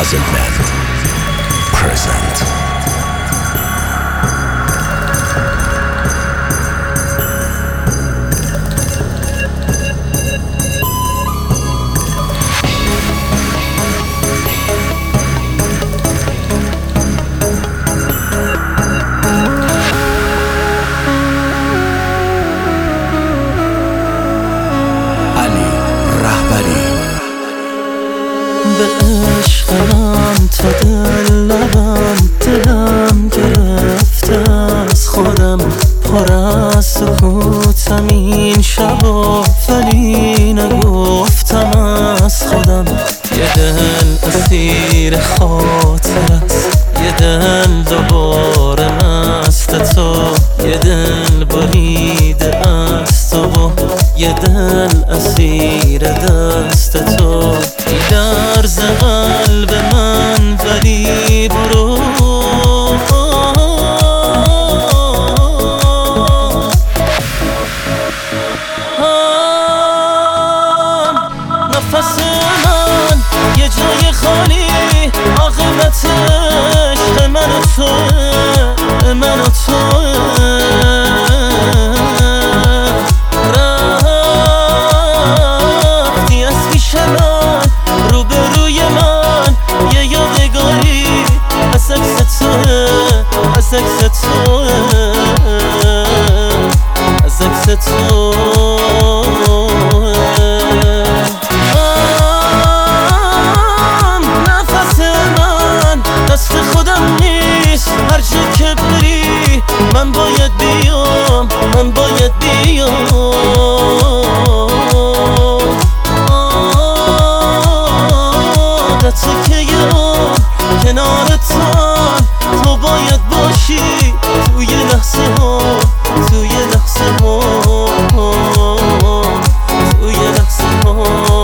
Puzzlement present. به عشق من تا دل لبم دلم گرفته از خودم، پر از سکوتم این شبا ولی نگفتم از خودم. یه دل اسیر خاطر است، یه دل دوباره مست تو، یه دل بریده از تو، یه دل اسیر دست تو. درز قلب من ولی برو نفس من یه جای خالی، عاقبت عشق من و توه، من و توه. رفتی از پیش من، روبروی من یه یادگاری از عکس توه، از عکس توه، از عکس توه. نفس من دست خودم نیست، هر جا که بری من باید بیام، من باید بیام. تو که یام کنارتم، تو باید باشی توی لحظه ها، توی لحظه ها، توی لحظه ها.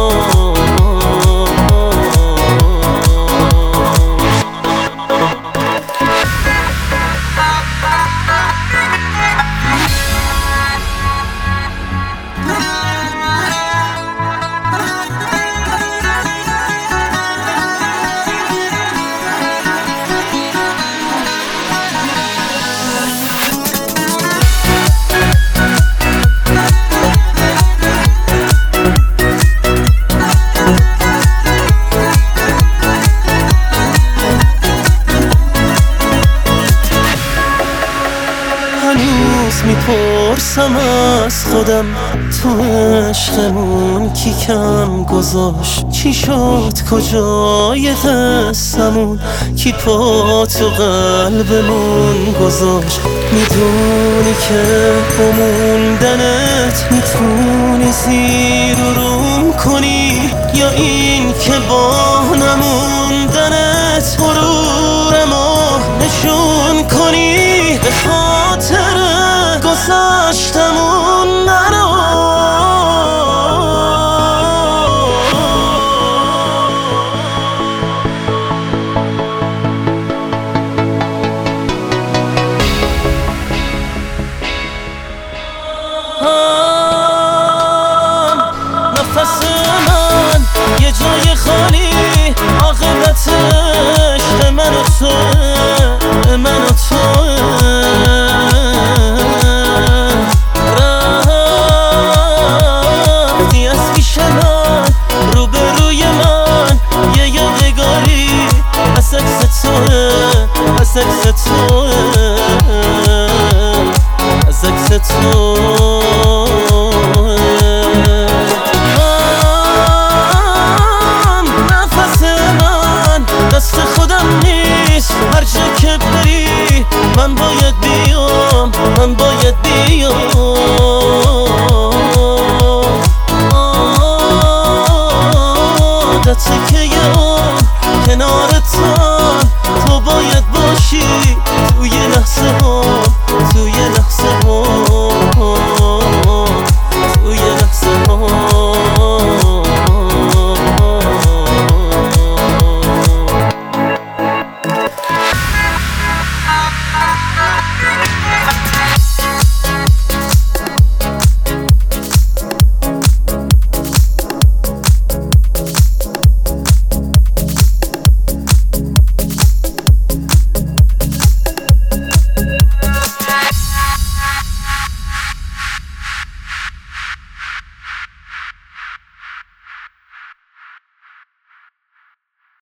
هنوز میپرسم از خودم، تو عشقمون کی کم گذاشت؟ چی شد کجای قصمون؟ کی پا تو قلبمون گذاشت؟ میدونی که با موندنت میتونی زیر و روم کنی، یا این که با نموندنت غرورمو نشون کنی؟ بخوام